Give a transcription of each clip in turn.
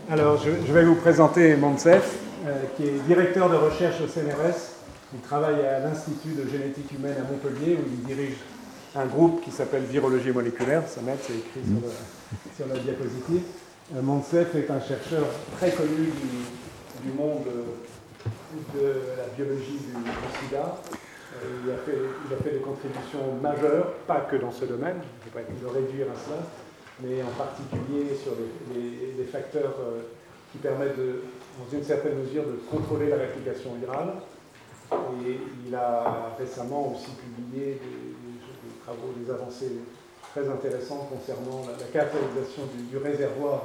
Alors, je vais vous présenter Moncef, qui est directeur de recherche au CNRS. Il travaille à l'Institut de génétique humaine à Montpellier, où il dirige un groupe qui s'appelle Virologie moléculaire. Ça m'aide, c'est écrit sur la diapositive. Moncef est un chercheur très connu du monde de la biologie du sida. Il a fait des contributions majeures, pas que dans ce domaine, je ne vais pas le réduire à cela, mais en particulier sur les facteurs qui permettent, dans une certaine mesure, de contrôler la réplication virale. Et il a récemment aussi publié des travaux, des avancées très intéressantes concernant la caractérisation du réservoir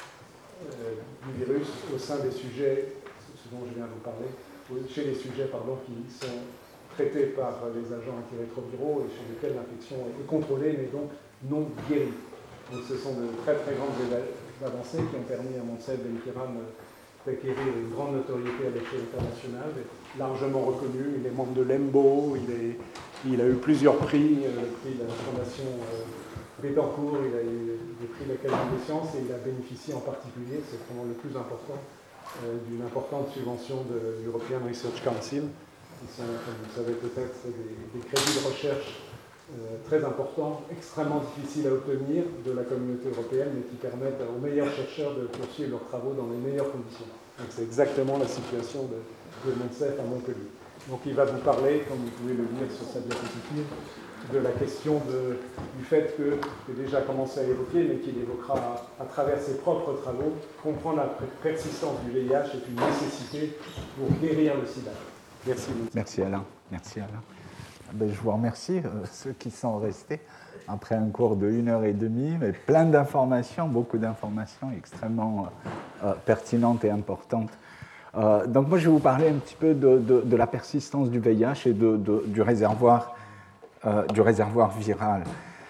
du virus au sein des sujets, ce dont je viens de vous parler, chez les sujets qui sont traités par les agents antirétroviraux et chez lesquels l'infection est contrôlée, mais donc non guérie. Donc ce sont de très très grandes avancées qui ont permis à Moncef Benkiram d'acquérir une grande notoriété à l'échelle internationale, largement reconnu. Il est membre de l'EMBO, il a eu plusieurs prix, le prix de la Fondation Bettencourt, il a eu des prix de l'Académie des sciences et il a bénéficié en particulier, c'est vraiment le plus important, d'une importante subvention de l'European Research Council, qui sont, comme vous le savez peut-être, des crédits de recherche très importants, extrêmement difficiles à obtenir de la communauté européenne, mais qui permettent aux meilleurs chercheurs de poursuivre leurs travaux dans les meilleures conditions. Donc c'est exactement la situation de Moncef à Montpellier. Donc il va vous parler, comme vous pouvez le lire sur sa diapositive, de la question du fait que j'ai déjà commencé à évoquer, mais qu'il évoquera à travers ses propres travaux, comprendre la persistance du VIH est une nécessité pour guérir le sida. Merci. Merci Alain. Merci Alain. Ben, je vous remercie, ceux qui sont restés après un cours de 1h30, mais plein d'informations, beaucoup d'informations extrêmement pertinentes et importantes. Donc moi, je vais vous parler un petit peu de la persistance du VIH et du réservoir viral.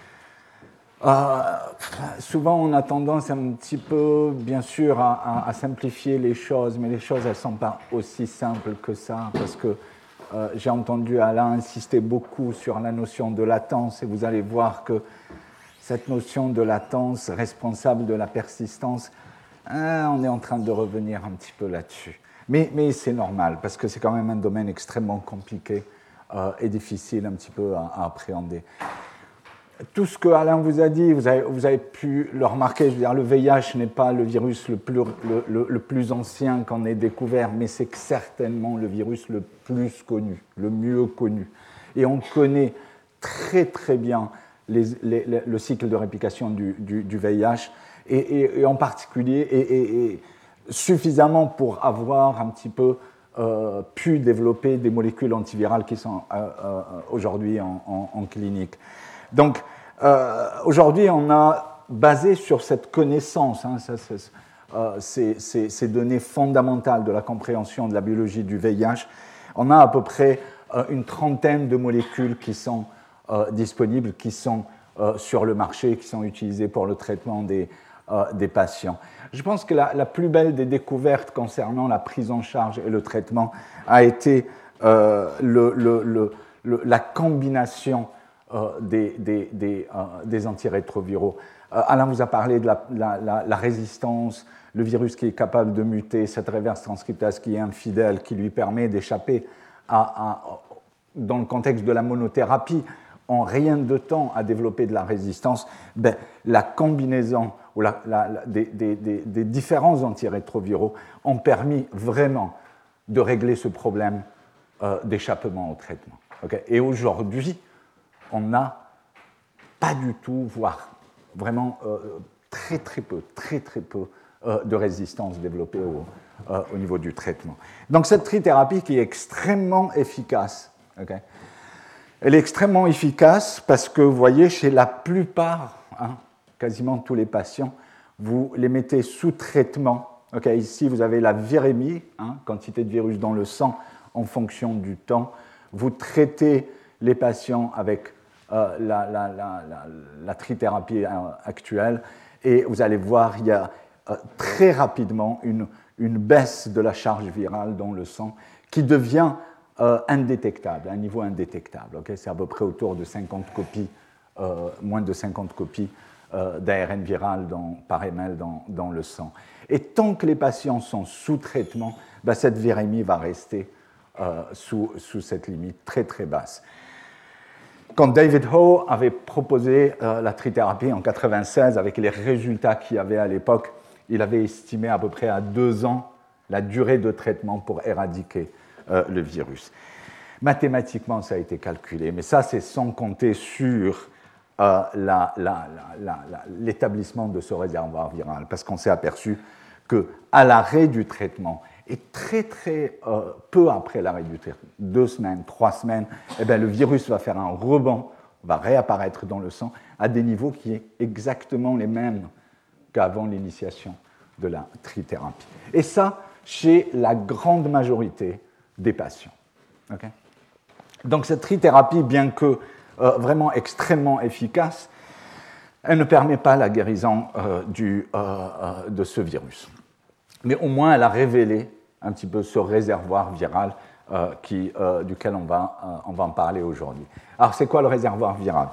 Souvent, on a tendance un petit peu, bien sûr, à simplifier les choses, mais les choses, elles ne sont pas aussi simples que ça, parce que j'ai entendu Alain insister beaucoup sur la notion de latence, et vous allez voir que cette notion de latence responsable de la persistance, on est en train de revenir un petit peu là-dessus. Mais c'est normal, parce que c'est quand même un domaine extrêmement compliqué et difficile un petit peu à appréhender. Tout ce que Alain vous a dit, vous avez pu le remarquer, je veux dire, le VIH n'est pas le virus le plus ancien qu'on ait découvert, mais c'est certainement le virus le plus connu, le mieux connu. Et on connaît très très bien le cycle de réplication du VIH, et en particulier, et suffisamment pour avoir un petit peu pu développer des molécules antivirales qui sont aujourd'hui en clinique. Donc, aujourd'hui, on a basé sur cette connaissance, ces données fondamentales de la compréhension de la biologie du VIH, on a à peu près une trentaine de molécules qui sont disponibles, qui sont sur le marché, qui sont utilisées pour le traitement des patients. Je pense que la plus belle des découvertes concernant la prise en charge et le traitement a été la combination des antirétroviraux. Alain vous a parlé de la résistance, le virus qui est capable de muter, cette reverse transcriptase qui est infidèle, qui lui permet d'échapper dans le contexte de la monothérapie, en rien de temps à développer de la résistance. La combinaison des différents antirétroviraux ont permis vraiment de régler ce problème d'échappement au traitement. Okay. Et aujourd'hui, on n'a pas du tout, voire vraiment très peu de résistance développée au niveau du traitement. Donc cette trithérapie qui est extrêmement efficace, okay, elle est extrêmement efficace parce que, vous voyez, chez la plupart, quasiment tous les patients, vous les mettez sous traitement. Okay, ici, vous avez la virémie, quantité de virus dans le sang en fonction du temps. Vous traitez les patients avec la trithérapie actuelle et vous allez voir, il y a très rapidement une baisse de la charge virale dans le sang qui devient indétectable, un niveau indétectable. Okay, c'est à peu près autour de 50 copies, moins de 50 copies d'ARN viral par ml dans le sang. Et tant que les patients sont sous traitement, cette virémie va rester sous cette limite très très basse. Quand David Ho avait proposé la trithérapie en 1996, avec les résultats qu'il y avait à l'époque, il avait estimé à peu près à 2 ans la durée de traitement pour éradiquer le virus. Mathématiquement, ça a été calculé, mais ça, c'est sans compter sur l'établissement de ce réservoir viral, parce qu'on s'est aperçu qu'à l'arrêt du traitement, et très très peu après l'arrêt du traitement, 2 semaines, 3 semaines, le virus va faire un rebond, va réapparaître dans le sang à des niveaux qui sont exactement les mêmes qu'avant l'initiation de la trithérapie. Et ça, chez la grande majorité des patients. Okay? Donc cette trithérapie, bien que vraiment extrêmement efficace, elle ne permet pas la guérison de ce virus. Mais au moins, elle a révélé un petit peu ce réservoir viral duquel on va en parler aujourd'hui. Alors, c'est quoi le réservoir viral?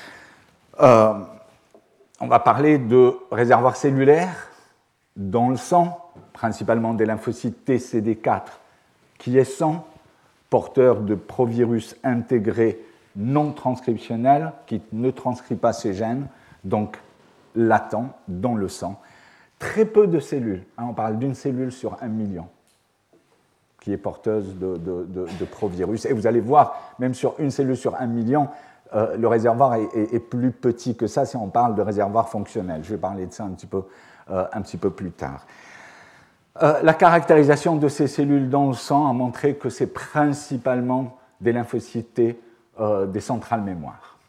On va parler de réservoir cellulaire dans le sang, principalement des lymphocytes TCD4, qui est sang, porteur de provirus intégrés non transcriptionnels, qui ne transcrit pas ces gènes, donc latent dans le sang. Très peu de cellules, on parle d'une cellule sur 1 million qui est porteuse de provirus. Et vous allez voir, même sur une cellule sur 1 million, le réservoir est plus petit que ça si on parle de réservoir fonctionnel. Je vais parler de ça un petit peu plus tard. La caractérisation de ces cellules dans le sang a montré que c'est principalement des lymphocytes T, des centrales mémoire.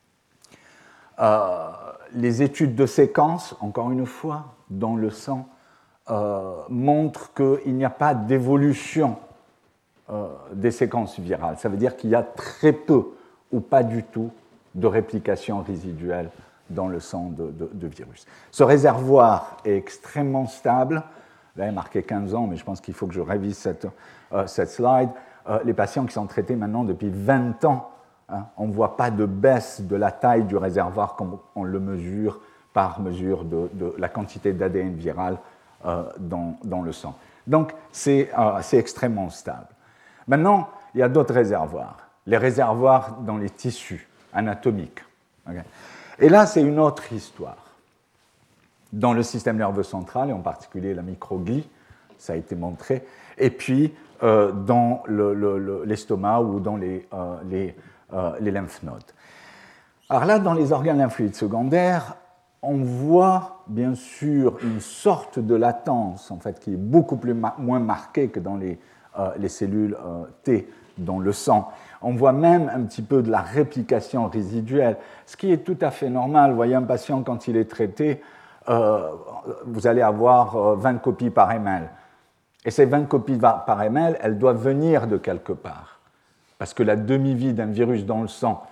Les études de séquences, encore une fois, dans le sang, montrent qu'il n'y a pas d'évolution des séquences virales. Ça veut dire qu'il y a très peu ou pas du tout de réplication résiduelle dans le sang de virus. Ce réservoir est extrêmement stable. Là, il est marqué 15 ans, mais je pense qu'il faut que je révise cette slide. Les patients qui sont traités maintenant depuis 20 ans, on ne voit pas de baisse de la taille du réservoir comme on le mesure par mesure de la quantité d'ADN viral dans le sang. Donc, c'est extrêmement stable. Maintenant, il y a d'autres réservoirs. Les réservoirs dans les tissus anatomiques. Okay. Et là, c'est une autre histoire. Dans le système nerveux central, et en particulier la microglie, ça a été montré, et puis dans l'estomac ou dans les lymph-nodes. Alors là, dans les organes lymphoïdes secondaires, on voit bien sûr une sorte de latence en fait, qui est beaucoup moins marquée que dans les cellules T dans le sang. On voit même un petit peu de la réplication résiduelle, ce qui est tout à fait normal. Vous voyez un patient, quand il est traité, vous allez avoir 20 copies par ml. Et ces 20 copies par ml, elles doivent venir de quelque part. Parce que la demi-vie d'un virus dans le sang,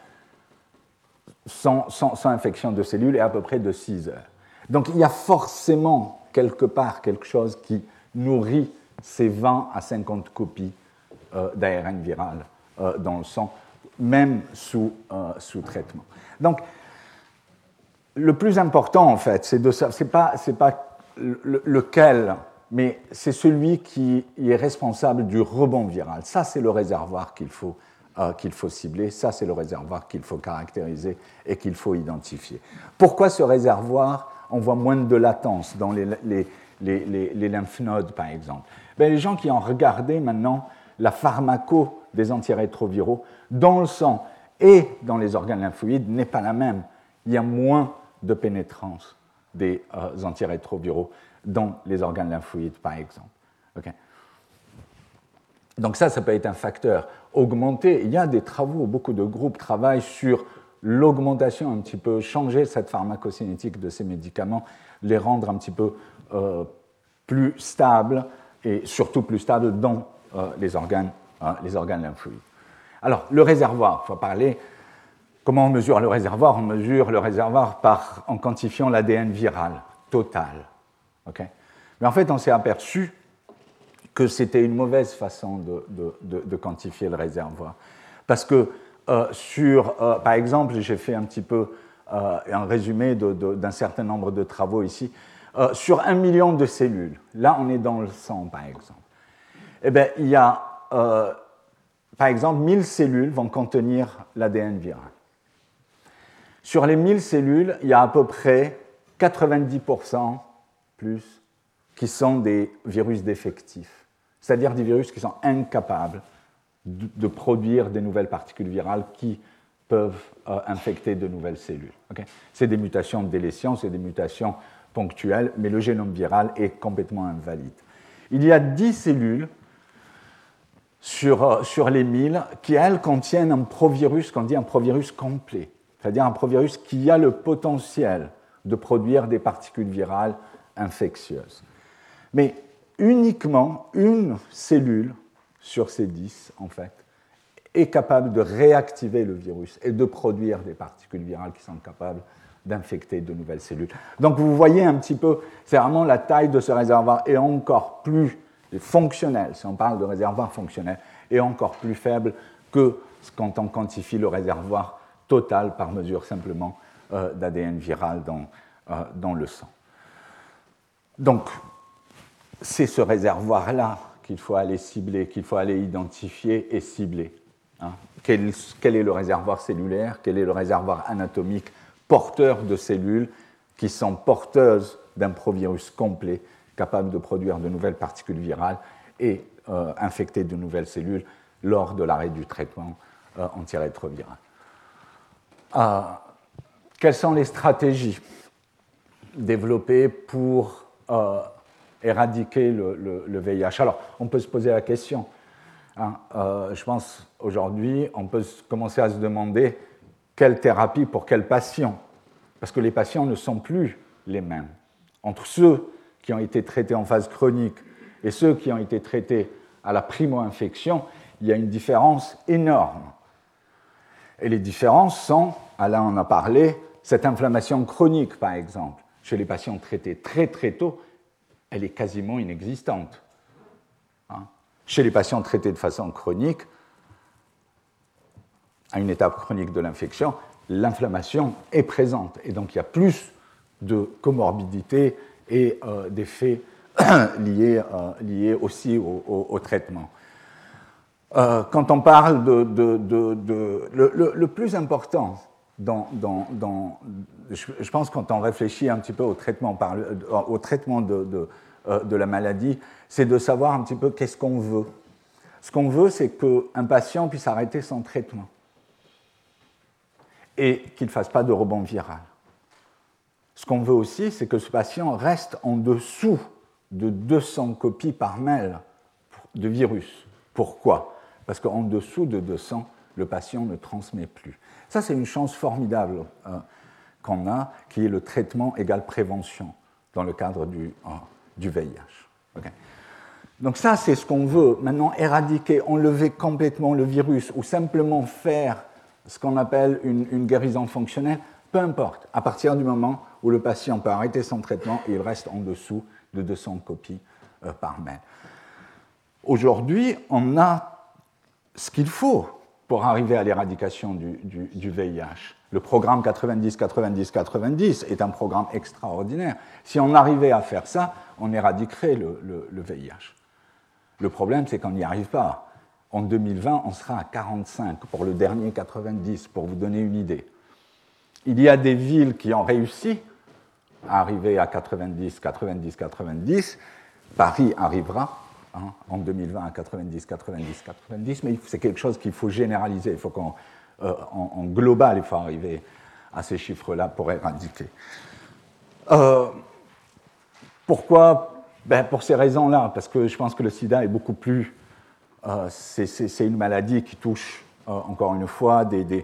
sans infection de cellules, est à peu près de 6 heures. Donc il y a forcément quelque part quelque chose qui nourrit ces 20 à 50 copies d'ARN viral dans le sang, même sous traitement. Donc, le plus important, en fait, c'est pas lequel, mais c'est celui qui est responsable du rebond viral. Ça, c'est le réservoir qu'il faut cibler. Ça, c'est le réservoir qu'il faut caractériser et qu'il faut identifier. Pourquoi ce réservoir, on voit moins de latence dans les lymph-nodes, par exemple? Ben, les gens qui ont regardé maintenant la pharmaco des antirétroviraux dans le sang et dans les organes lymphoïdes n'est pas la même. Il y a moins de pénétrance des antirétroviraux dans les organes lymphoïdes, par exemple. Okay. Donc ça peut être un facteur augmenté. Il y a des travaux, beaucoup de groupes travaillent sur l'augmentation, un petit peu changer cette pharmacocinétique de ces médicaments, les rendre un petit peu plus stables et surtout plus stables dans les organes lymphoïdes. Alors, le réservoir, il faut parler. Comment on mesure le réservoir? On mesure le réservoir en quantifiant l'ADN viral total. Okay. Mais en fait, on s'est aperçu que c'était une mauvaise façon de quantifier le réservoir. Parce que, par exemple, j'ai fait un petit peu un résumé d'un certain nombre de travaux ici. Sur 1 million de cellules, là on est dans le sang par exemple, eh bien, il y a, par exemple, 1000 cellules vont contenir l'ADN viral. Sur les 1000 cellules, il y a à peu près 90% plus qui sont des virus défectifs, c'est-à-dire des virus qui sont incapables de produire des nouvelles particules virales qui peuvent infecter de nouvelles cellules. Okay? C'est des mutations de délétion, c'est des mutations ponctuelles, mais le génome viral est complètement invalide. Il y a 10 cellules sur les 1000 qui, elles, contiennent un provirus, qu'on dit un provirus complet, c'est-à-dire un provirus qui a le potentiel de produire des particules virales infectieuses. Mais uniquement une cellule sur ces 10, en fait, est capable de réactiver le virus et de produire des particules virales qui sont capables d'infecter de nouvelles cellules. Donc vous voyez un petit peu, c'est vraiment la taille de ce réservoir est encore plus fonctionnelle, si on parle de réservoir fonctionnel, est encore plus faible que quand on quantifie le réservoir total par mesure simplement d'ADN viral dans le sang. Donc, c'est ce réservoir-là qu'il faut aller cibler, qu'il faut aller identifier et cibler. Hein. Quel est le réservoir cellulaire, quel est le réservoir anatomique porteur de cellules qui sont porteuses d'un provirus complet capable de produire de nouvelles particules virales et infecter de nouvelles cellules lors de l'arrêt du traitement antirétroviral. Quelles sont les stratégies développées pour éradiquer le VIH? Alors, on peut se poser la question. Hein, je pense aujourd'hui, on peut commencer à se demander quelle thérapie pour quel patient, parce que les patients ne sont plus les mêmes. Entre ceux qui ont été traités en phase chronique et ceux qui ont été traités à la primo-infection, il y a une différence énorme. Et les différences sont, Alain en a parlé, cette inflammation chronique, par exemple, chez les patients traités très très tôt, elle est quasiment inexistante. Hein? Chez les patients traités de façon chronique, à une étape chronique de l'infection, l'inflammation est présente. Et donc il y a plus de comorbidité et d'effets liés aussi au traitement. Quand on parle le plus important je pense quand on réfléchit un petit peu au traitement de la maladie, c'est de savoir un petit peu qu'est-ce qu'on veut. Ce qu'on veut, c'est qu'un patient puisse arrêter son traitement et qu'il ne fasse pas de rebond viral. Ce qu'on veut aussi, c'est que ce patient reste en dessous de 200 copies par ml de virus. Pourquoi? Parce qu'en dessous de 200, le patient ne transmet plus. Ça, c'est une chance formidable qu'on a, qui est le traitement égale prévention dans le cadre du VIH. Okay. Donc ça, c'est ce qu'on veut. Maintenant, éradiquer, enlever complètement le virus ou simplement faire ce qu'on appelle une guérison fonctionnelle, peu importe, à partir du moment où le patient peut arrêter son traitement et il reste en dessous de 200 copies par mail. Aujourd'hui, on a ce qu'il faut pour arriver à l'éradication du VIH. Le programme 90-90-90 est un programme extraordinaire. Si on arrivait à faire ça, on éradiquerait le VIH. Le problème, c'est qu'on n'y arrive pas. En 2020, on sera à 45 pour le dernier 90, pour vous donner une idée. Il y a des villes qui ont réussi à arriver à 90, 90, 90. Paris arrivera en 2020 à 90, 90, 90, mais c'est quelque chose qu'il faut généraliser. Il faut en global, il faut arriver à ces chiffres-là pour éradiquer. Pourquoi? Pour ces raisons-là, parce que je pense que le sida est beaucoup plus... c'est une maladie qui touche, encore une fois, du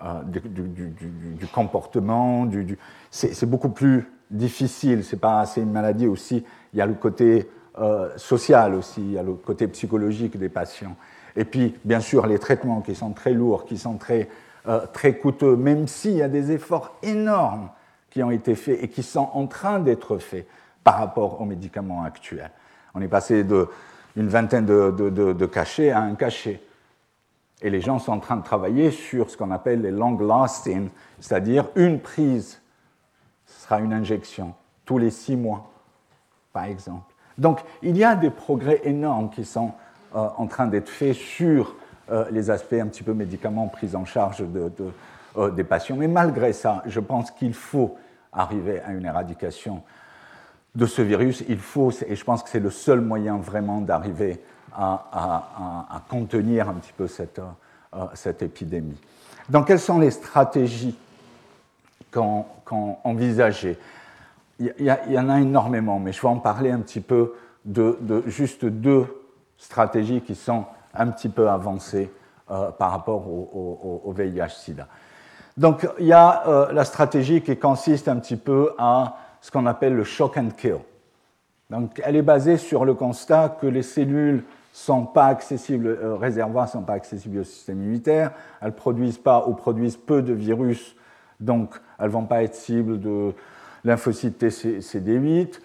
comportement, c'est beaucoup plus difficile. C'est une maladie aussi, il y a le côté social aussi, il y a le côté psychologique des patients. Et puis, bien sûr, les traitements qui sont très lourds, qui sont très coûteux, même s'il y a des efforts énormes qui ont été faits et qui sont en train d'être faits par rapport aux médicaments actuels. On est passé d'une vingtaine de cachets à un cachet. Et les gens sont en train de travailler sur ce qu'on appelle les long-lasting, c'est-à-dire une prise, ce sera une injection, tous les 6 mois, par exemple. Donc, il y a des progrès énormes qui sont en train d'être faits sur les aspects un petit peu médicaments pris en charge des patients. Mais malgré ça, je pense qu'il faut arriver à une éradication de ce virus. Il faut, et je pense que c'est le seul moyen vraiment d'arriver à contenir un petit peu cette épidémie. Donc, quelles sont les stratégies qu'on envisageait? Il y en a énormément, mais je vais en parler un petit peu de juste 2 stratégies qui sont un petit peu avancées par rapport au VIH-Sida. Donc, il y a la stratégie qui consiste un petit peu à ce qu'on appelle le shock and kill. Donc, elle est basée sur le constat que les cellules sont pas accessibles, réservoirs ne sont pas accessibles au système immunitaire, elles ne produisent pas ou produisent peu de virus, donc elles ne vont pas être cibles de lymphocytes CD8.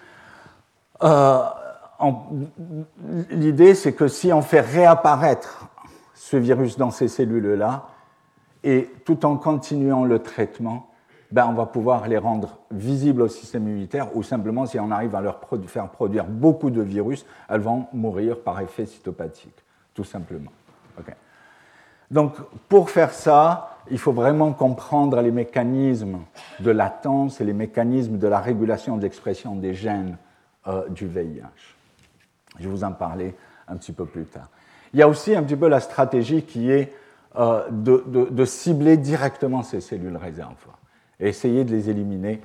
L'idée, c'est que si on fait réapparaître ce virus dans ces cellules-là, et tout en continuant le traitement, on va pouvoir les rendre visibles au système immunitaire, ou simplement, si on arrive à leur faire produire beaucoup de virus, elles vont mourir par effet cytopathique, tout simplement. Okay. Donc, pour faire ça, il faut vraiment comprendre les mécanismes de latence et les mécanismes de la régulation de l'expression des gènes du VIH. Je vais vous en parler un petit peu plus tard. Il y a aussi un petit peu la stratégie qui est de cibler directement ces cellules réservoirs et essayer de les éliminer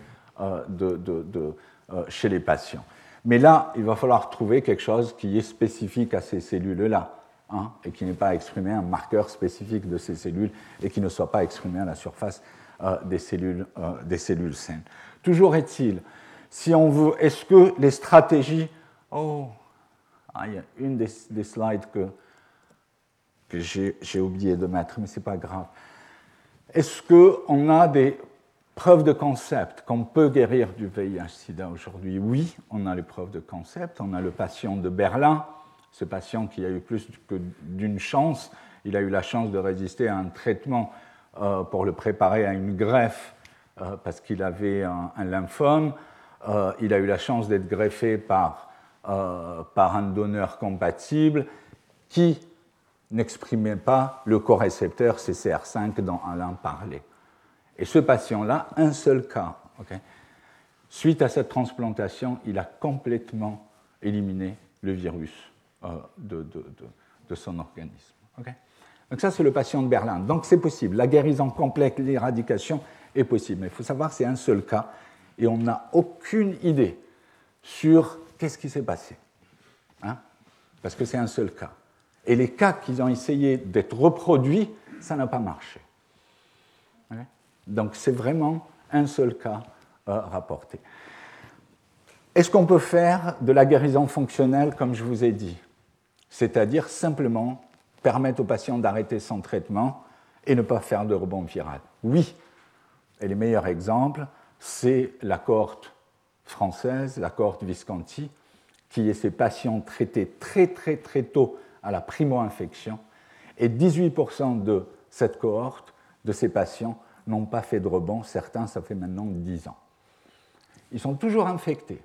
chez les patients. Mais là, il va falloir trouver quelque chose qui est spécifique à ces cellules-là, et qui n'est pas exprimé, un marqueur spécifique de ces cellules, et qui ne soit pas exprimé à la surface des cellules saines. Toujours est-il, si on veut, est-ce que les stratégies... il y a une des slides que j'ai oublié de mettre, mais ce n'est pas grave. Est-ce qu'on a des preuves de concept qu'on peut guérir du VIH-Sida aujourd'hui? Oui, on a les preuves de concept. On a le patient de Berlin, ce patient qui a eu plus que d'une chance. Il a eu la chance de résister à un traitement pour le préparer à une greffe parce qu'il avait un lymphome. Il a eu la chance d'être greffé par un donneur compatible qui n'exprimait pas le corécepteur CCR5 dont Alain parlait. Et ce patient-là, un seul cas, suite à cette transplantation, il a complètement éliminé le virus de son organisme. Donc ça, c'est le patient de Berlin. Donc c'est possible. La guérison complète, l'éradication est possible. Mais il faut savoir que c'est un seul cas et on n'a aucune idée sur qu'est-ce qui s'est passé. Parce que c'est un seul cas. Et les cas qu'ils ont essayé d'être reproduits, ça n'a pas marché. Donc c'est vraiment un seul cas rapporté. Est-ce qu'on peut faire de la guérison fonctionnelle, comme je vous ai dit? C'est-à-dire simplement permettre au patient d'arrêter son traitement et ne pas faire de rebond viral? Oui. Et les meilleurs exemples, c'est la cohorte française, la cohorte Visconti, qui est ces patients traités très très très tôt à la primo-infection, et 18% de cette cohorte, de ces patients, n'ont pas fait de rebond. Certains, ça fait maintenant 10 ans. Ils sont toujours infectés,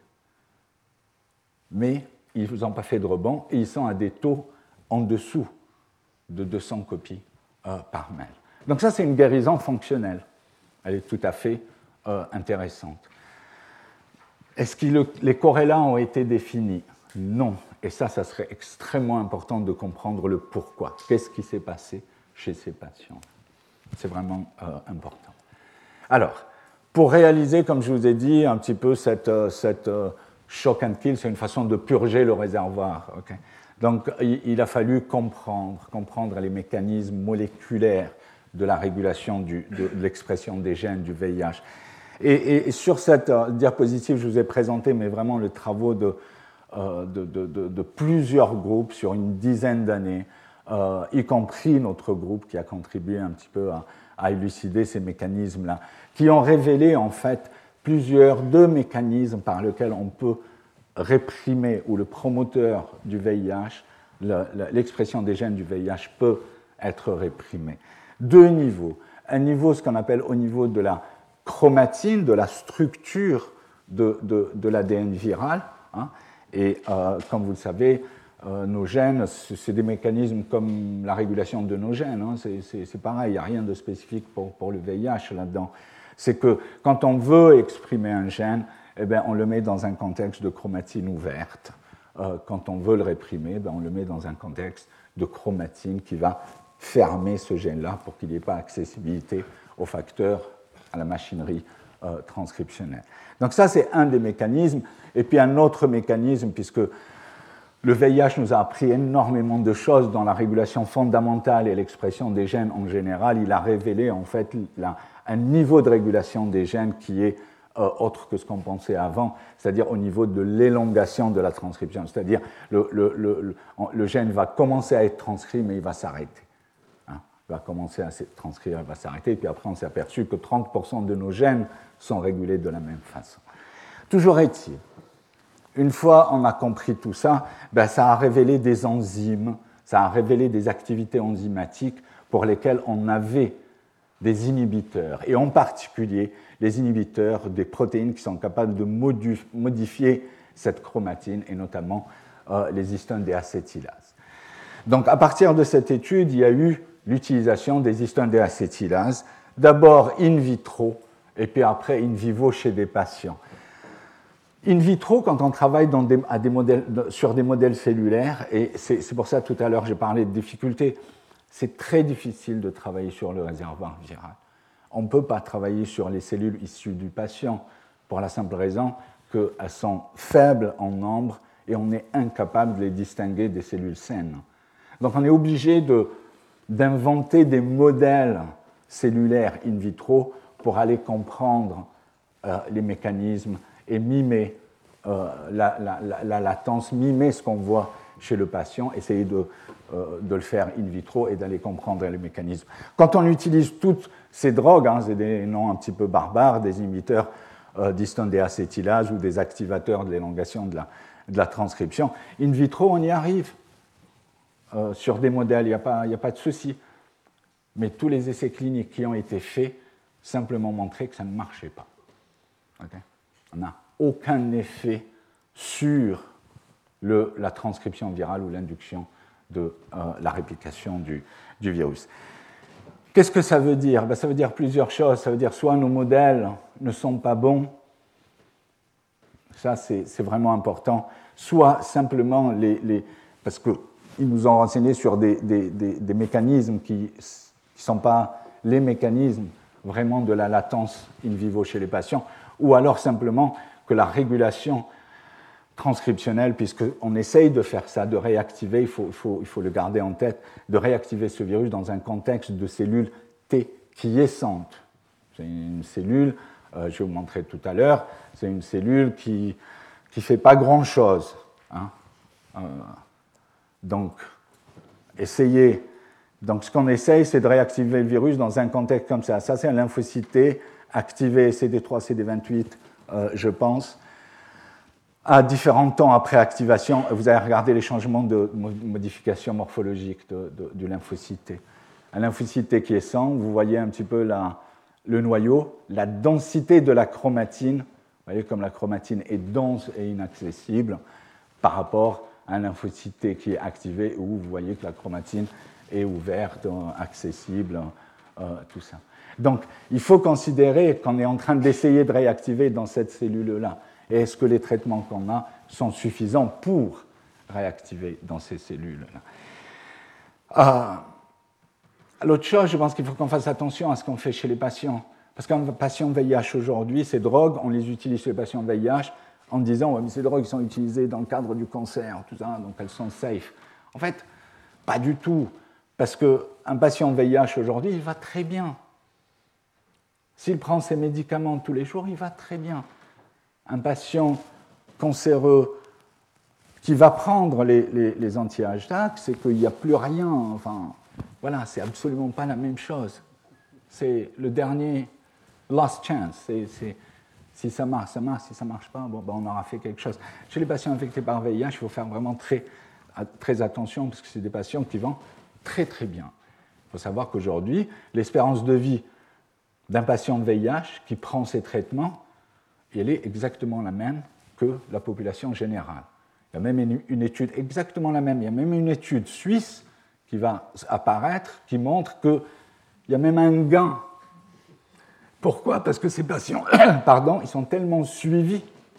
mais ils n'ont pas fait de rebond et ils sont à des taux en dessous de 200 copies par mail. Donc ça, c'est une guérison fonctionnelle. Elle est tout à fait intéressante. Est-ce que les corrélats ont été définis? Non. Et ça serait extrêmement important de comprendre le pourquoi. Qu'est-ce qui s'est passé chez ces patients? C'est vraiment important. Alors, pour réaliser, comme je vous ai dit, un petit peu cette shock and kill, c'est une façon de purger le réservoir. Donc, il a fallu comprendre les mécanismes moléculaires de la régulation de l'expression des gènes du VIH. Et sur cette diapositive, je vous ai présenté, mais vraiment les travaux de plusieurs groupes sur une dizaine d'années, y compris notre groupe qui a contribué un petit peu à élucider ces mécanismes-là, qui ont révélé en fait deux mécanismes par lesquels on peut réprimer, ou le promoteur du VIH, l'expression des gènes du VIH peut être réprimé. Deux niveaux. Un niveau, ce qu'on appelle au niveau de la chromatine, de la structure de l'ADN viral. Hein, et comme vous le savez, nos gènes, c'est des mécanismes comme la régulation de nos gènes. Hein, c'est pareil, il n'y a rien de spécifique pour le VIH là-dedans. C'est que quand on veut exprimer un gène, eh bien, on le met dans un contexte de chromatine ouverte. Quand on veut le réprimer, on le met dans un contexte de chromatine qui va fermer ce gène-là pour qu'il n'y ait pas accessibilité aux facteurs, à la machinerie transcriptionnelle. Donc ça, c'est un des mécanismes. Et puis un autre mécanisme, puisque le VIH nous a appris énormément de choses dans la régulation fondamentale et l'expression des gènes en général, il a révélé en fait un niveau de régulation des gènes qui est autre que ce qu'on pensait avant, c'est-à-dire au niveau de l'élongation de la transcription. C'est-à-dire le gène va commencer à être transcrit, mais il va s'arrêter. Hein, il va commencer à se transcrire, il va s'arrêter, et puis après on s'est aperçu que 30% de nos gènes sont régulés de la même façon. Toujours est-il, une fois on a compris tout ça, ça a révélé des enzymes, ça a révélé des activités enzymatiques pour lesquelles on avait des inhibiteurs, et en particulier les inhibiteurs des protéines qui sont capables de modifier cette chromatine, et notamment les histones déacétylases. Donc à partir de cette étude, il y a eu l'utilisation des histones déacétylases, d'abord in vitro, et puis après in vivo chez des patients. In vitro, quand on travaille sur des modèles cellulaires, et c'est pour ça tout à l'heure j'ai parlé de difficultés, c'est très difficile de travailler sur le réservoir viral. On ne peut pas travailler sur les cellules issues du patient pour la simple raison qu'elles sont faibles en nombre et on est incapable de les distinguer des cellules saines. Donc on est obligé d'inventer des modèles cellulaires in vitro pour aller comprendre les mécanismes et mimer la latence, mimer ce qu'on voit chez le patient, essayer de le faire in vitro et d'aller comprendre les mécanismes. Quand on utilise toutes ces drogues, hein, c'est des noms un petit peu barbares, des inhibiteurs d'histone déacétylase ou des activateurs de l'élongation de la transcription, in vitro, on y arrive. Sur des modèles, il n'y a pas de souci. Mais tous les essais cliniques qui ont été faits simplement montraient que ça ne marchait pas. Okay? On n'a aucun effet sur la transcription virale ou l'induction de la réplication du virus. Qu'est-ce que ça veut dire? Ça veut dire plusieurs choses. Ça veut dire soit nos modèles ne sont pas bons, ça c'est vraiment important, soit simplement parce qu'ils nous ont renseigné sur des mécanismes qui ne sont pas les mécanismes vraiment de la latence in vivo chez les patients, ou alors simplement que la régulation transcriptionnelle, puisqu'on essaye de faire ça, de réactiver, il faut le garder en tête, de réactiver ce virus dans un contexte de cellules T quiescentes. C'est une cellule, je vais vous montrer tout à l'heure, c'est une cellule qui ne fait pas grand-chose. Hein. Donc, ce qu'on essaye, c'est de réactiver le virus dans un contexte comme ça. Ça, c'est un lymphocyte T activé CD3, CD28, je pense, à différents temps après activation. Vous avez regardé les changements de modification morphologique du lymphocyte T. Un lymphocyte T qui est sans, vous voyez un petit peu le noyau, la densité de la chromatine. Vous voyez comme la chromatine est dense et inaccessible par rapport à un lymphocyte T qui est activé, où vous voyez que la chromatine est ouverte, accessible, tout ça. Donc, il faut considérer qu'on est en train d'essayer de réactiver dans cette cellule-là. Et est-ce que les traitements qu'on a sont suffisants pour réactiver dans ces cellules-là? L'autre chose, je pense qu'il faut qu'on fasse attention à ce qu'on fait chez les patients. Parce qu'un patient VIH aujourd'hui, ces drogues, on les utilise chez les patients VIH en disant ouais, mais ces drogues sont utilisées dans le cadre du cancer, tout ça, donc elles sont safe. En fait, pas du tout. Parce qu'un patient VIH aujourd'hui, il va très bien. S'il prend ses médicaments tous les jours, il va très bien. Un patient cancéreux qui va prendre les anti-HDAC, c'est qu'il n'y a plus rien. Enfin, voilà, c'est absolument pas la même chose. C'est le dernier last chance. Si ça marche, ça marche. Si ça ne marche pas, on aura fait quelque chose. Chez les patients infectés par VIH, il faut faire vraiment très, très attention parce que c'est des patients qui vont très, très bien. faut savoir qu'aujourd'hui, l'espérance de vie d'un patient VIH qui prend ces traitements, elle est exactement la même que la population générale. Il y a même une étude exactement la même, il y a même une étude suisse qui va apparaître, qui montre qu'il y a même un gain. Pourquoi? Parce que ces patients, pardon, ils sont tellement suivis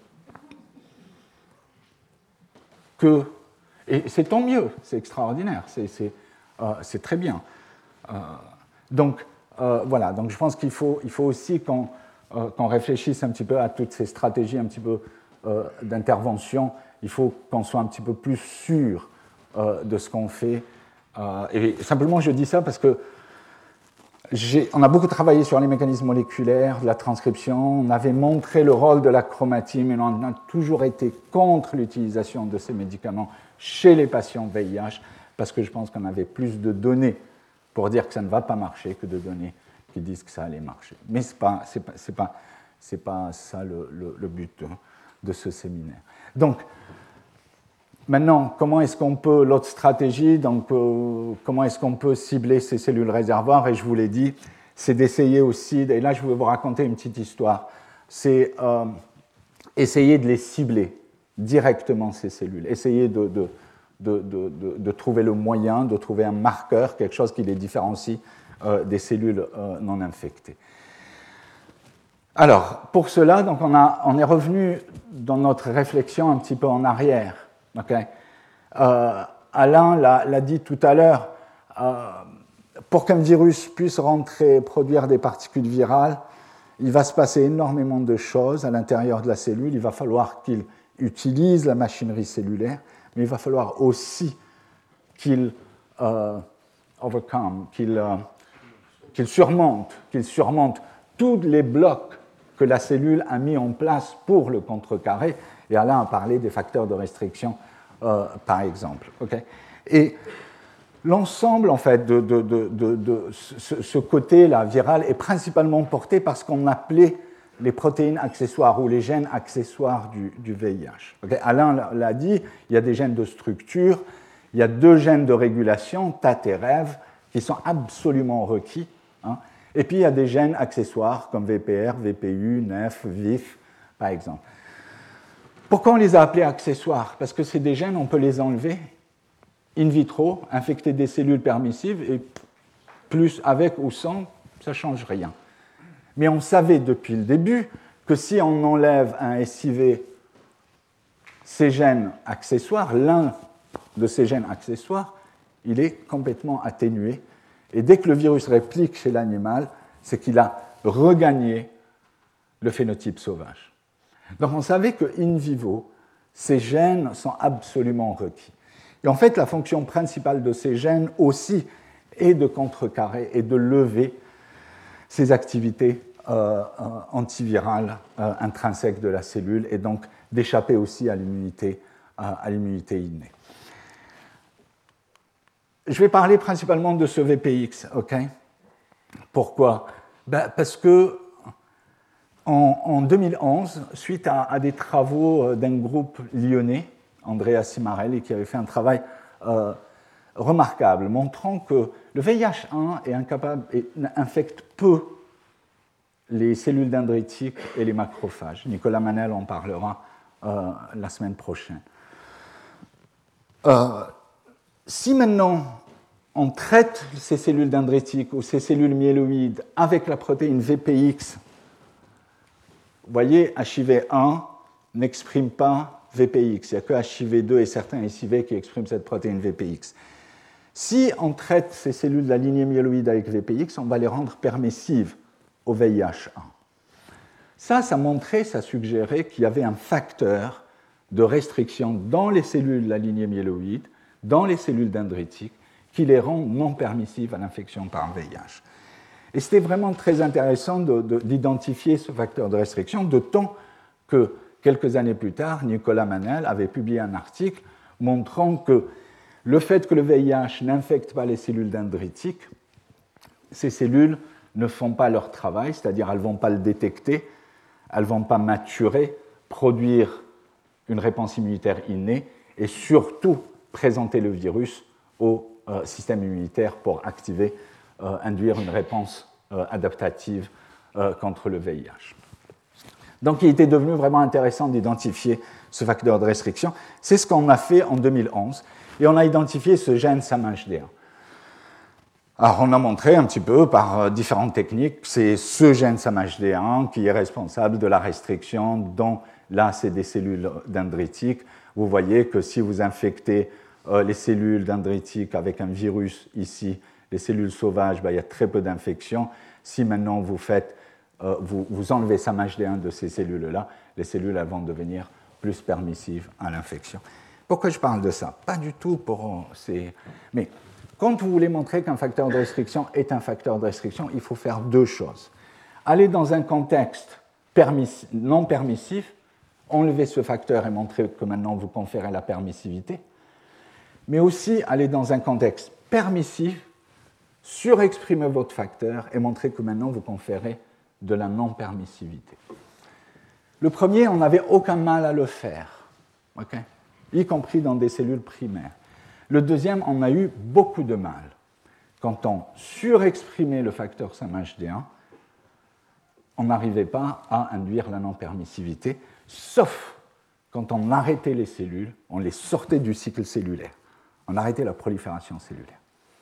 que... Et c'est tant mieux, c'est extraordinaire, c'est très bien. Donc, voilà, donc je pense qu'il faut aussi qu'on réfléchisse un petit peu à toutes ces stratégies un petit peu d'intervention. Il faut qu'on soit un petit peu plus sûr de ce qu'on fait. Et simplement, je dis ça parce que on a beaucoup travaillé sur les mécanismes moléculaires, la transcription, on avait montré le rôle de la chromatine, mais on a toujours été contre l'utilisation de ces médicaments chez les patients VIH, parce que je pense qu'on avait plus de données pour dire que ça ne va pas marcher que de données qui disent que ça allait marcher. Mais ce n'est pas ça le but de ce séminaire. Donc, maintenant, comment est-ce qu'on peut, l'autre stratégie, donc comment est-ce qu'on peut cibler ces cellules réservoirs? Et je vous l'ai dit, c'est d'essayer aussi, et là je vais vous raconter une petite histoire, c'est essayer de les cibler directement, ces cellules, essayer de trouver le moyen, de trouver un marqueur, quelque chose qui les différencie des cellules non infectées. Alors, pour cela, donc on est revenu dans notre réflexion un petit peu en arrière. Okay. Alain l'a dit tout à l'heure, pour qu'un virus puisse produire des particules virales, il va se passer énormément de choses à l'intérieur de la cellule. Il va falloir qu'il utilise la machinerie cellulaire, mais il va falloir aussi qu'il surmonte tous les blocs que la cellule a mis en place pour le contrecarrer. Et Alain a parlé des facteurs de restriction, par exemple. Okay. Et l'ensemble, en fait, de ce côté-là viral est principalement porté par ce qu'on appelait les protéines accessoires ou les gènes accessoires du VIH. Okay. Alain l'a dit, il y a des gènes de structure, il y a 2 gènes de régulation, TAT et REV, qui sont absolument requis. Hein. Et puis il y a des gènes accessoires comme VPR, VPU, NEF, VIF, par exemple. Pourquoi on les a appelés accessoires? Parce que c'est des gènes, on peut les enlever in vitro, infecter des cellules permissives, et plus avec ou sans, ça ne change rien. Mais on savait depuis le début que si on enlève un SIV, ces gènes accessoires, l'un de ces gènes accessoires, il est complètement atténué. Et dès que le virus réplique chez l'animal, c'est qu'il a regagné le phénotype sauvage. Donc on savait qu'in vivo, ces gènes sont absolument requis. Et en fait, la fonction principale de ces gènes aussi est de contrecarrer et de lever ces activités antivirales intrinsèques de la cellule et donc d'échapper aussi à l'immunité innée. Je vais parler principalement de ce VPX. Okay. Pourquoi? Parce que en 2011, suite à des travaux d'un groupe lyonnais, Andrea Cimarelli, qui avait fait un travail remarquable, montrant que le VIH1 infecte peu les cellules dendritiques et les macrophages. Nicolas Manel en parlera la semaine prochaine. Si maintenant on traite ces cellules dendritiques ou ces cellules myéloïdes avec la protéine VPX, vous voyez, HIV1 n'exprime pas VPX. Il n'y a que HIV2 et certains SIV qui expriment cette protéine VPX. Si on traite ces cellules de la lignée myéloïde avec VPX, on va les rendre permissives au VIH1. Ça montrait, ça suggérait qu'il y avait un facteur de restriction dans les cellules de la lignée myéloïde, dans les cellules dendritiques, qui les rend non permissives à l'infection par VIH. Et c'était vraiment très intéressant d'identifier ce facteur de restriction, d'autant que quelques années plus tard, Nicolas Manel avait publié un article montrant que le fait que le VIH n'infecte pas les cellules dendritiques, ces cellules ne font pas leur travail, c'est-à-dire elles ne vont pas le détecter, elles ne vont pas maturer, produire une réponse immunitaire innée et surtout présenter le virus au système immunitaire pour activer induire une réponse adaptative contre le VIH. Donc il était devenu vraiment intéressant d'identifier ce facteur de restriction. C'est ce qu'on a fait en 2011, et on a identifié ce gène SAMHD1. Alors on a montré un petit peu par différentes techniques que c'est ce gène SAMHD1 qui est responsable de la restriction dont là c'est des cellules dendritiques. Vous voyez que si vous infectez les cellules dendritiques avec un virus ici, les cellules sauvages, il y a très peu d'infections. Si maintenant vous enlevez SAMHD1 de ces cellules-là, les cellules elles vont devenir plus permissives à l'infection. Pourquoi je parle de ça? Pas du tout pour mais quand vous voulez montrer qu'un facteur de restriction est un facteur de restriction, il faut faire deux choses. Aller dans un contexte non permissif, enlever ce facteur et montrer que maintenant vous conférez la permissivité, mais aussi aller dans un contexte permissif, surexprimer votre facteur et montrer que maintenant vous conférez de la non-permissivité. Le premier, on n'avait aucun mal à le faire, okay? Y compris dans des cellules primaires. Le deuxième, on a eu beaucoup de mal. Quand on surexprimait le facteur SAMHD1, on n'arrivait pas à induire la non-permissivité, sauf quand on arrêtait les cellules, on les sortait du cycle cellulaire. On arrêtait la prolifération cellulaire.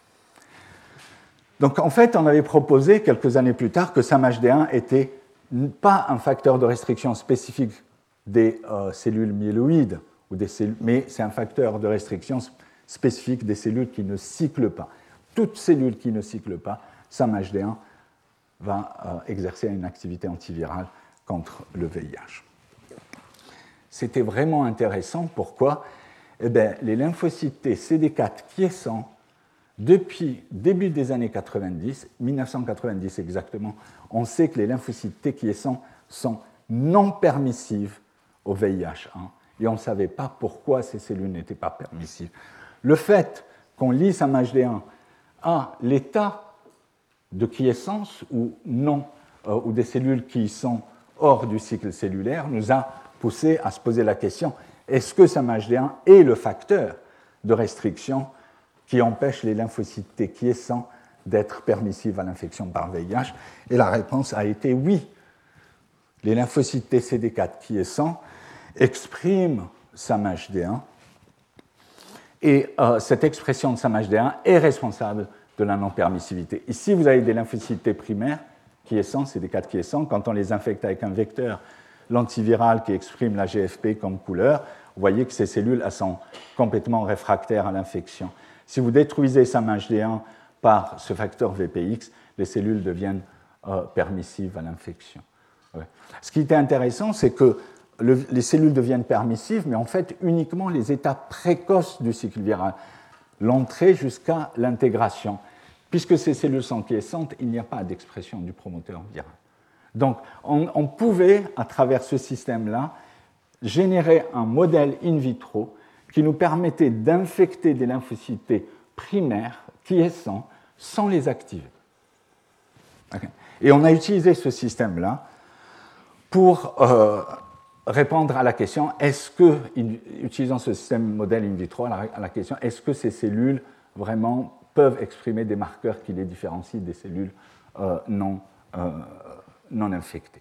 Donc en fait, on avait proposé quelques années plus tard que SAMHD1 n'était pas un facteur de restriction spécifique des cellules myéloïdes, mais c'est un facteur de restriction spécifique des cellules qui ne cyclent pas. Toute cellule qui ne cycle pas, SAMHD1 va exercer une activité antivirale contre le VIH. C'était vraiment intéressant. Pourquoi? Eh bien, les lymphocytes T CD4 quiescents, depuis début des années 90, 1990 exactement, on sait que les lymphocytes T quiescents sont non permissives au VIH1 et on ne savait pas pourquoi ces cellules n'étaient pas permissives. Le fait qu'on lie SAMHD1 à l'état de quiescence ou non, ou des cellules qui sont hors du cycle cellulaire, nous a poussé à se poser la question, est-ce que SAMHD1 est le facteur de restriction qui empêche les lymphocytes T quiescents d'être permissives à l'infection par VIH? Et la réponse a été oui. Les lymphocytes T CD4 quiescents expriment SAMHD1 et cette expression de SAMHD1 est responsable de la non-permissivité. Ici, vous avez des lymphocytes T primaires quiescents, CD4 quiescents. Quand on les infecte avec un vecteur l'antiviral qui exprime la GFP comme couleur, vous voyez que ces cellules elles sont complètement réfractaires à l'infection. Si vous détruisez SAMHD1 par ce facteur VPX, les cellules deviennent permissives à l'infection. Ouais. Ce qui était intéressant, c'est que les cellules deviennent permissives, mais en fait uniquement les étapes précoces du cycle viral, l'entrée jusqu'à l'intégration. Puisque ces cellules sont quiescentes, il n'y a pas d'expression du promoteur viral. Donc on pouvait, à travers ce système-là, générer un modèle in vitro qui nous permettait d'infecter des lymphocytes T primaires quiescents sans les activer. Okay. Et on a utilisé ce système-là pour répondre à la question, est-ce que, utilisant ce système modèle in vitro, à la question, est-ce que ces cellules vraiment peuvent exprimer des marqueurs qui les différencient des cellules non infectées?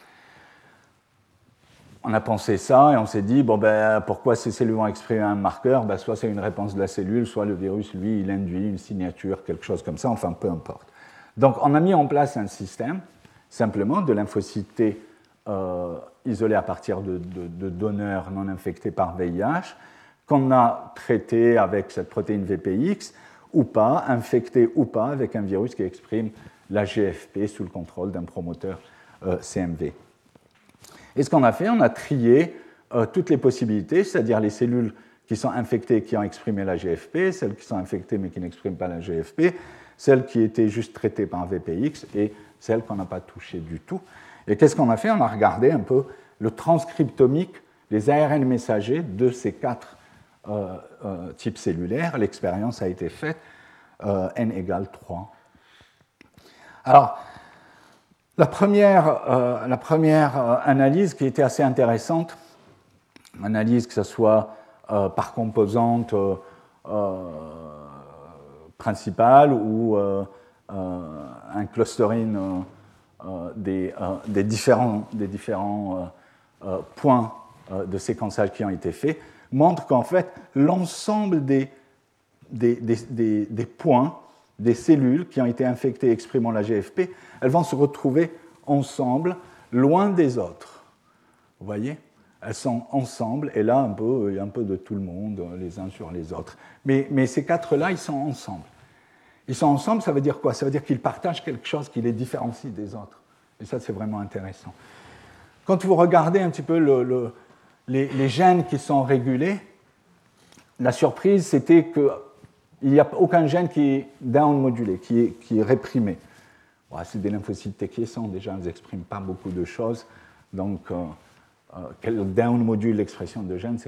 On a pensé ça et on s'est dit, pourquoi ces cellules vont exprimer un marqueur? Soit c'est une réponse de la cellule, soit le virus, lui, il induit une signature, quelque chose comme ça, enfin, peu importe. Donc, on a mis en place un système, simplement, de lymphocytes T isolés à partir de donneurs non infectés par VIH, qu'on a traité avec cette protéine VPX, ou pas, infectés ou pas, avec un virus qui exprime la GFP sous le contrôle d'un promoteur CMV. Et ce qu'on a fait, on a trié toutes les possibilités, c'est-à-dire les cellules qui sont infectées et qui ont exprimé la GFP, celles qui sont infectées mais qui n'expriment pas la GFP, celles qui étaient juste traitées par VPX et celles qu'on n'a pas touchées du tout. Et qu'est-ce qu'on a fait? On a regardé un peu le transcriptomique, les ARN messagers de ces 4 types cellulaires. L'expérience a été faite, n égale 3. Alors, la première analyse qui était assez intéressante, analyse que ce soit par composante principale ou un clustering des différents points de séquençage qui ont été faits, montre qu'en fait, l'ensemble des points, des cellules qui ont été infectées exprimant la GFP, elles vont se retrouver ensemble, loin des autres. Vous voyez? Elles sont ensemble, et là, il y a un peu de tout le monde, les uns sur les autres. Mais ces quatre-là, ils sont ensemble. Ils sont ensemble, ça veut dire quoi? Ça veut dire qu'ils partagent quelque chose qui les différencie des autres. Et ça, c'est vraiment intéressant. Quand vous regardez un petit peu les gènes qui sont régulés, la surprise, c'était qu'il n'y a aucun gène qui est down-modulé, qui est réprimé. Bon, c'est des lymphocytes T qui sont déjà, elles n'expriment pas beaucoup de choses. Donc, quel down-module l'expression de gènes,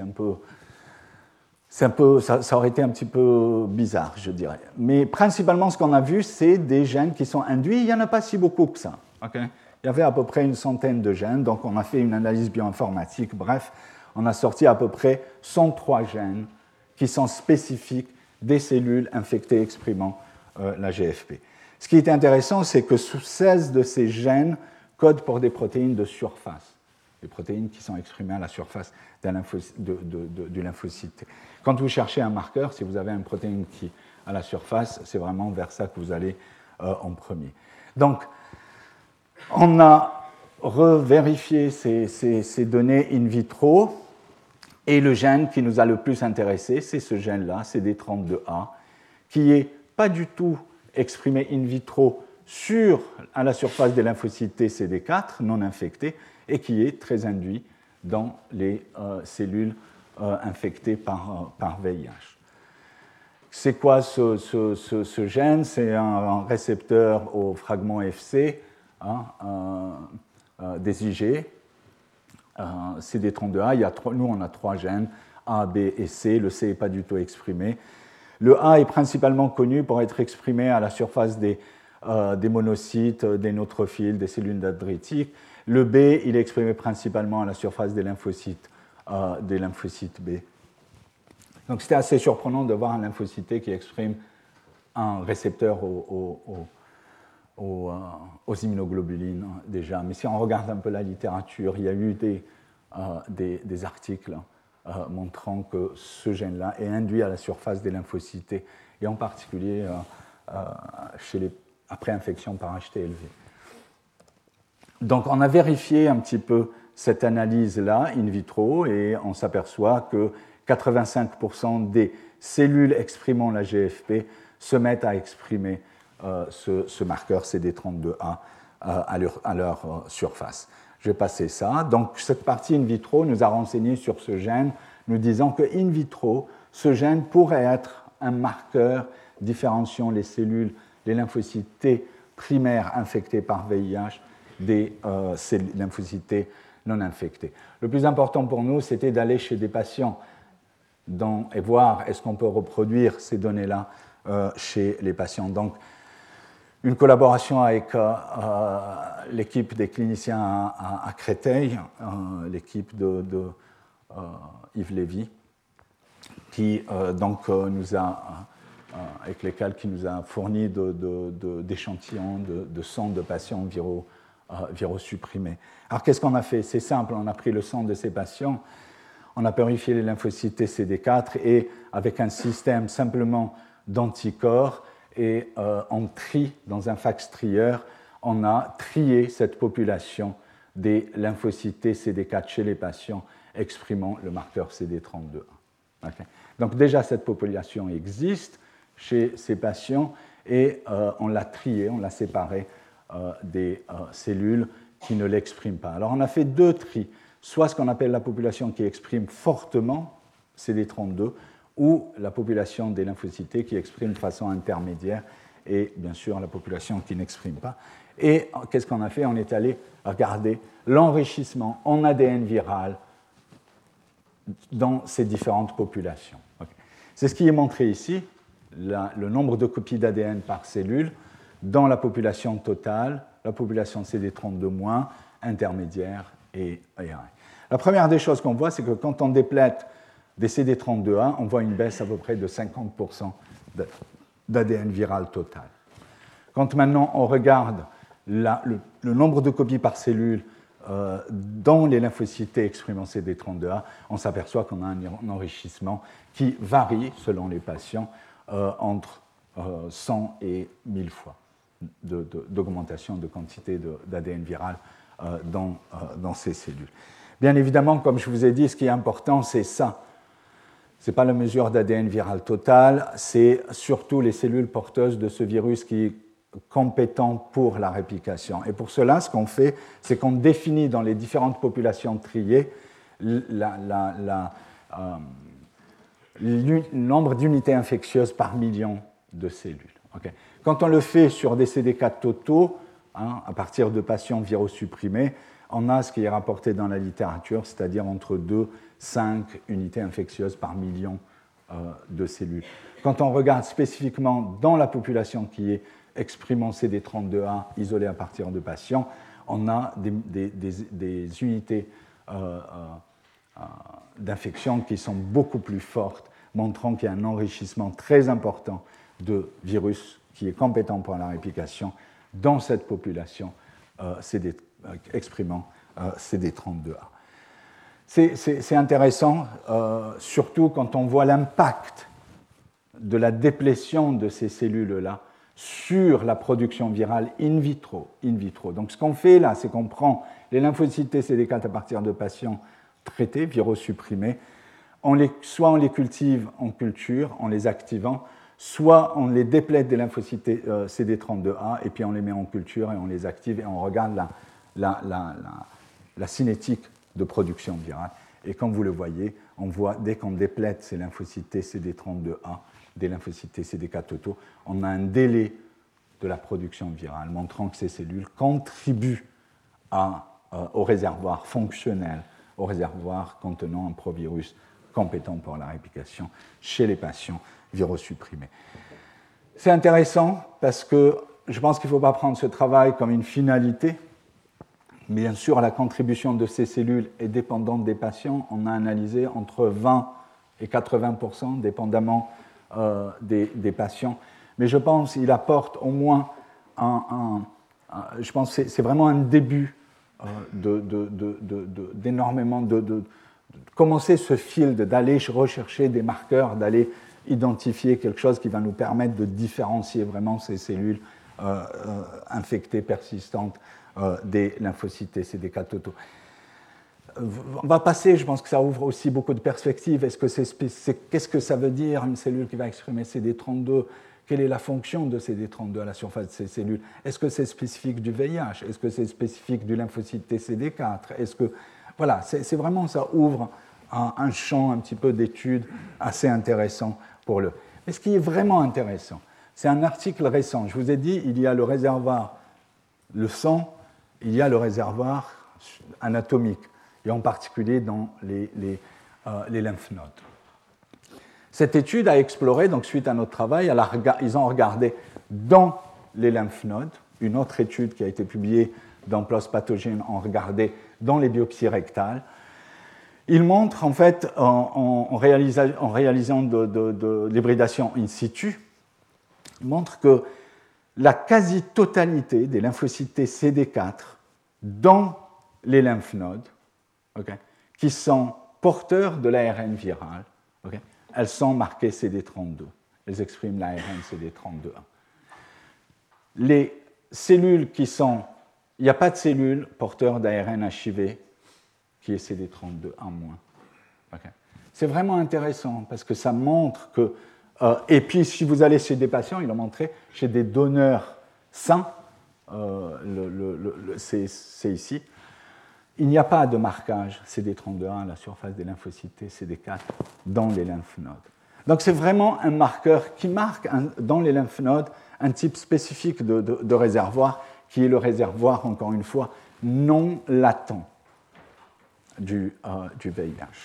ça aurait été un petit peu bizarre, je dirais. Mais principalement, ce qu'on a vu, c'est des gènes qui sont induits. Il n'y en a pas si beaucoup que ça. Okay? Il y avait à peu près une centaine de gènes, donc on a fait une analyse bioinformatique. Bref, on a sorti à peu près 103 gènes qui sont spécifiques des cellules infectées exprimant la GFP. Ce qui est intéressant, c'est que 16 de ces gènes codent pour des protéines de surface, des protéines qui sont exprimées à la surface du lymphocyte. Quand vous cherchez un marqueur, si vous avez une protéine qui est à la surface, c'est vraiment vers ça que vous allez en premier. Donc, on a revérifié ces données in vitro, et le gène qui nous a le plus intéressé, c'est ce gène-là, CD32A, qui n'est pas du tout exprimé in vitro à la surface des lymphocytes T CD4 non infectés, et qui est très induit dans les cellules infectées par VIH. C'est quoi ce gène? C'est un récepteur au fragment FC des IG. CD32A, nous on a 3 gènes, A, B et C. Le C n'est pas du tout exprimé. Le A est principalement connu pour être exprimé à la surface des monocytes, des neutrophiles, des cellules dendritiques. Le B, il est exprimé principalement à la surface des lymphocytes B. Donc c'était assez surprenant de voir un lymphocyte T qui exprime un récepteur aux immunoglobulines déjà. Mais si on regarde un peu la littérature, il y a eu des articles montrant que ce gène-là est induit à la surface des lymphocytes T, et en particulier après infection par HTLV. Donc on a vérifié un petit peu cette analyse-là in vitro, et on s'aperçoit que 85% des cellules exprimant la GFP se mettent à exprimer ce marqueur CD32A à leur surface. Je vais passer ça. Donc, cette partie in vitro nous a renseigné sur ce gène, nous disant que in vitro, ce gène pourrait être un marqueur différenciant les cellules, les lymphocytes T primaires infectés par VIH des lymphocytes T non infectés. Le plus important pour nous, c'était d'aller chez des patients et voir est-ce qu'on peut reproduire ces données-là chez les patients. Donc, une collaboration avec l'équipe des cliniciens à Créteil, l'équipe de Yves Lévy, qui avec lesquels qui nous a fourni d'échantillons de sang de patients virosupprimés. Alors qu'est-ce qu'on a fait? C'est simple, on a pris le sang de ces patients, on a purifié les lymphocytes CD4, et avec un système simplement d'anticorps, et on trie dans un fax trieur, on a trié cette population des lymphocytes CD4 chez les patients exprimant le marqueur CD32A. Okay. Donc déjà, cette population existe chez ces patients, et on l'a triée, on l'a séparée des cellules qui ne l'expriment pas. Alors on a fait 2 tris, soit ce qu'on appelle la population qui exprime fortement CD32, ou la population des lymphocytes qui exprime de façon intermédiaire, et bien sûr la population qui n'exprime pas. Et qu'est-ce qu'on a fait? On est allé regarder l'enrichissement en ADN viral dans ces différentes populations. Okay. C'est ce qui est montré ici, le nombre de copies d'ADN par cellule dans la population totale, la population CD32-, intermédiaire et ARN. La première des choses qu'on voit, c'est que quand on déplète des CD32A, on voit une baisse à peu près de 50% d'ADN viral total. Quand maintenant on regarde le nombre de copies par cellule dans les lymphocytes T exprimant CD32A, on s'aperçoit qu'on a un enrichissement qui varie selon les patients entre 100 et 1000 fois d'augmentation de quantité d'ADN viral dans ces cellules. Bien évidemment, comme je vous ai dit, ce qui est important, c'est ça. Ce n'est pas la mesure d'ADN viral total, c'est surtout les cellules porteuses de ce virus qui est compétent pour la réplication. Et pour cela, ce qu'on fait, c'est qu'on définit dans les différentes populations triées le nombre d'unités infectieuses par million de cellules. Okay. Quand on le fait sur des CD4 totaux, à partir de patients virosupprimés, on a ce qui est rapporté dans la littérature, c'est-à-dire entre 2 et 5 unités infectieuses par million de cellules. Quand on regarde spécifiquement dans la population qui est exprimant CD32A isolée à partir de patients, on a des unités d'infection qui sont beaucoup plus fortes, montrant qu'il y a un enrichissement très important de virus qui est compétent pour la réplication dans cette population exprimant CD32A. C'est intéressant, surtout quand on voit l'impact de la déplétion de ces cellules-là sur la production virale in vitro. Donc ce qu'on fait là, c'est qu'on prend les lymphocytes CD4 à partir de patients traités, virosupprimés, soit on les cultive en culture en les activant, soit on les déplète des lymphocytes CD32A et puis on les met en culture et on les active et on regarde la cinétique de production virale. Et comme vous le voyez, on voit dès qu'on déplète ces lymphocytes CD32A des lymphocytes CD4 totaux, on a un délai de la production virale, montrant que ces cellules contribuent au réservoir fonctionnel, au réservoir contenant un provirus compétent pour la réplication chez les patients virosupprimés. C'est intéressant parce que je pense qu'il ne faut pas prendre ce travail comme une finalité. Bien sûr, la contribution de ces cellules est dépendante des patients. On a analysé entre 20 et 80%, dépendamment des patients. Mais je pense qu'il apporte au moins je pense que c'est vraiment un début d'énormément de commencer ce fil d'aller rechercher des marqueurs, d'aller identifier quelque chose qui va nous permettre de différencier vraiment ces cellules infectées persistantes des lymphocytes CD4 totaux. On va passer, je pense que ça ouvre aussi beaucoup de perspectives. Qu'est-ce que ça veut dire une cellule qui va exprimer CD32 ? Quelle est la fonction de CD32 à la surface de ces cellules ? Est-ce que c'est spécifique du VIH ? Est-ce que c'est spécifique du lymphocyte CD4 ? Voilà, c'est vraiment, ça ouvre un champ un petit peu d'études assez intéressant pour le. Mais ce qui est vraiment intéressant, c'est un article récent. Je vous ai dit, il y a le réservoir, le sang, il y a le réservoir anatomique, et en particulier dans les lymph nodes. Cette étude a exploré, donc suite à notre travail, ils ont regardé dans les lymph nodes, une autre étude qui a été publiée dans PLOS Pathogen, ont regardé dans les biopsies rectales. Ils montrent, en fait, en réalisant de l'hybridation in situ, ils montrent que la quasi-totalité des lymphocytes CD4 dans les lymph nodes, qui sont porteurs de l'ARN viral, elles sont marquées CD32. Elles expriment l'ARN CD32A. Les cellules qui sont... Il n'y a pas de cellules porteurs d'ARN HIV qui est CD32A-. C'est vraiment intéressant parce que ça montre que... et puis, si vous allez chez des patients, ils l'ont montré, chez des donneurs sains, c'est ici, il n'y a pas de marquage CD32A à la surface des lymphocytes CD4 dans les lymph nodes. Donc c'est vraiment un marqueur qui marque dans les lymph nodes un type spécifique de réservoir qui est le réservoir, encore une fois, non latent du VIH.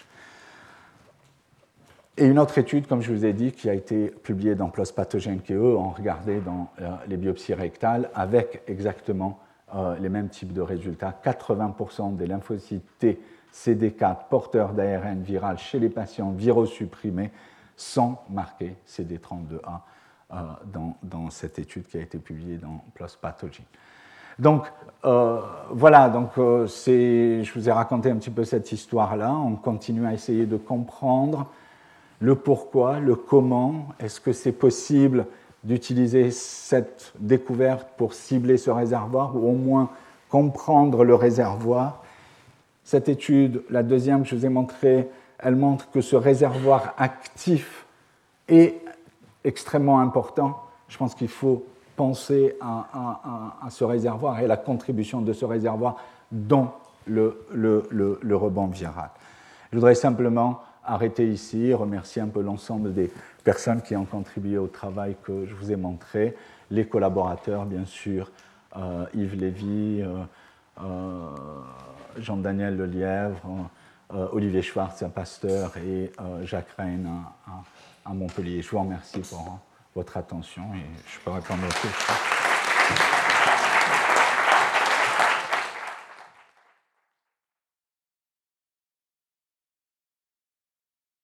Et une autre étude, comme je vous ai dit, qui a été publiée dans PLOS Pathogen, qui eux ont regardé dans les biopsies rectales avec exactement les mêmes types de résultats. 80% des lymphocytes T CD4 porteurs d'ARN viral chez les patients virosupprimés sont marqués CD32A dans cette étude qui a été publiée dans PLOS Pathology. Donc, voilà, donc, je vous ai raconté un petit peu cette histoire-là. On continue à essayer de comprendre le pourquoi, le comment. Est-ce que c'est possible d'utiliser cette découverte pour cibler ce réservoir ou au moins comprendre le réservoir? Cette étude, la deuxième que je vous ai montrée, elle montre que ce réservoir actif est extrêmement important. Je pense qu'il faut penser à ce réservoir et la contribution de ce réservoir dans le rebond viral. Je voudrais simplement arrêter ici, remercier un peu l'ensemble des personnes qui ont contribué au travail que je vous ai montré, les collaborateurs, bien sûr, Yves Lévy, Jean-Daniel Lelièvre, Olivier Schwartz à Pasteur et Jacques Reine à Montpellier. Je vous remercie pour votre attention et je peux répondre aux questions.